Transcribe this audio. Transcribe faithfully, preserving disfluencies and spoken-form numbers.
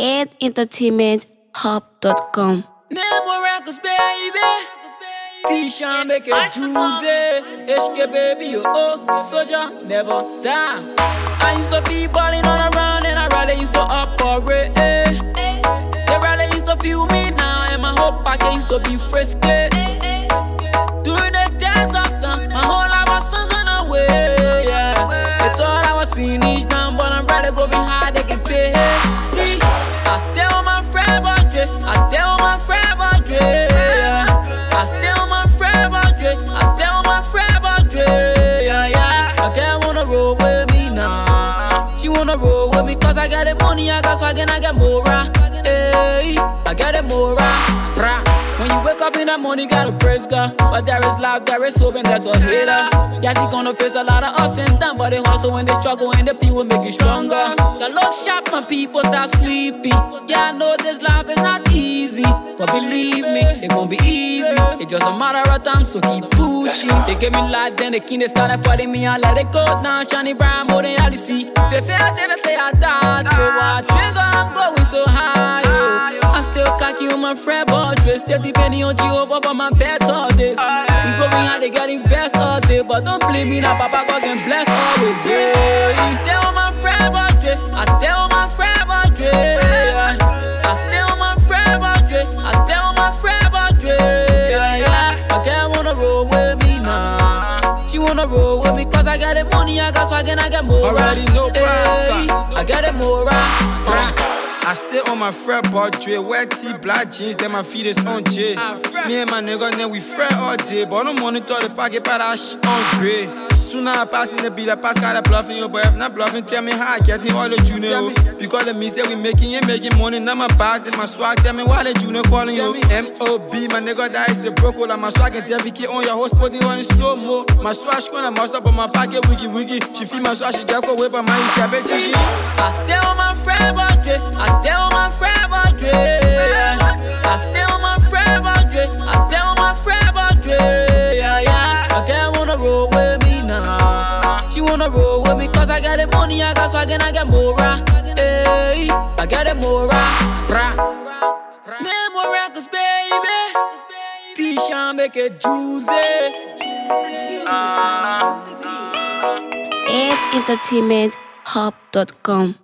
ed entertainment hub dot com. Nemo Records, baby. T-Sean make it juicy. H K baby, oh, soldier, never die. I used to be balling on a run and I rather used to operate. They rather used to feel me now and my whole pocket used to be frisky. During the dance after, my whole life was sunken away. Yeah, they thought I was finished now, but I'm rather going hard, they can pay. See, I stay on my friend, but I stay on my friend, but yeah. I stay on my friend, but I stay on my friend, but yeah, yeah. I can't wanna roll with me now. She wanna roll with me cause I got the money, I got swag and I got more. Hey, I got it more. Rah. When you wake up in the morning, gotta praise God. But there is love, there is hope, and that's a hater. Yes, he gonna face a lot of ups and downs, but they hustle when they struggle, and the people make you stronger. The look sharp, my people stop sleeping. Yeah, I know this life is not easy, but believe me, it gon' be easy. It's just a matter of time, so keep pushing. They give me life, then they keep they started fighting me. I let it go now, shiny bright more than y'all see. They say I did, they say I died. So I trigger, I'm going so high. Yo. I still cocky on my friend, but still depending on Jehovah for my bed all this. We going out, they got invest all day, but don't blame me now, Papa God can bless always. Yeah. I stay on my friend, but I stay on my friend, but yeah. I stay on my friend, but I stay on my friend, but yeah, yeah. I can't wanna roll with me now. She wanna roll with me cause I got the money, I got swag and I got more. Already know hey, I got it more. I stay on my fret board, Dre, wear T black jeans, then my feet is on J's. Me and my nigga, then we fret all day, but I don't monitor the pocket, but that shit on gray. Soon I pass in the beat, I pass got a bluffing you, but if not bluffing, tell me how I get it, all the junior. You calling me, say we making it, making money, now my pass in my swag, tell me why the junior calling you. M O B, my nigga, that is the broke, all of my swag, and tell me, on your host, putting on in slow mo. My swag, screen, I must up on my pocket, wiggy wiggy. She feel my swag, she get away, but my east, I bet she. I stay on my friend, but I stay on my friend, but yeah. I stay on my friend, but I stay on my friend, but yeah, yeah. I can't wanna roll with me now. She wanna roll with me cause I got the money, I got swag and I got more. Hey, I got it more. Nemo Records, baby. T-Sean make it juicy. ed entertainment hub dot com.